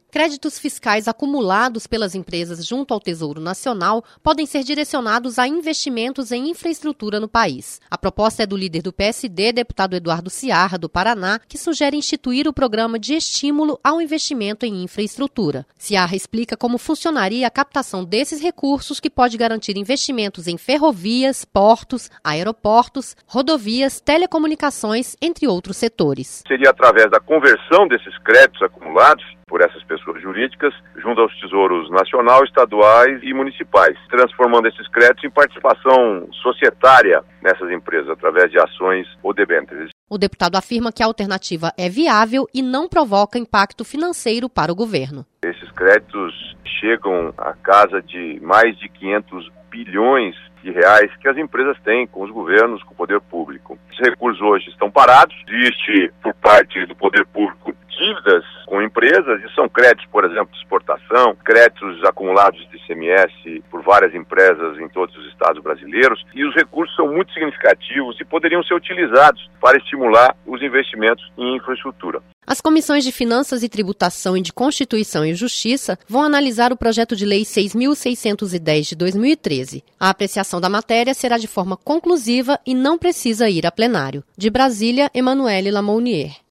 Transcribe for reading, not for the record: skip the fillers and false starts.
Créditos fiscais acumulados pelas empresas junto ao Tesouro Nacional podem ser direcionados a investimentos em infraestrutura no país. A proposta é do líder do PSD, deputado Eduardo Ciarra, do Paraná, que sugere instituir o programa de estímulo ao investimento em infraestrutura. Ciarra explica como funcionaria a captação desses recursos, que pode garantir investimentos em ferrovias, portos, aeroportos, rodovias, telecomunicações, entre outros setores. Seria através da conversão desses créditos acumulados por essas pessoas jurídicas, junto aos tesouros nacional, estaduais e municipais, transformando esses créditos em participação societária nessas empresas, através de ações ou debêntures. O deputado afirma que a alternativa é viável e não provoca impacto financeiro para o governo. Esses créditos chegam à casa de mais de 500 bilhões de reais que as empresas têm com os governos, com o poder público. Esses recursos hoje estão parados, existe por parte do poder público dívidas com empresas, e são créditos, por exemplo, de exportação, créditos acumulados de ICMS por várias empresas em todos os estados brasileiros, e os recursos são muito significativos e poderiam ser utilizados para estimular os investimentos em infraestrutura. As comissões de Finanças e Tributação e de Constituição e Justiça vão analisar o projeto de lei 6.610 de 2013. A apreciação da matéria será de forma conclusiva e não precisa ir a plenário. De Brasília, Emanuele Lamounier.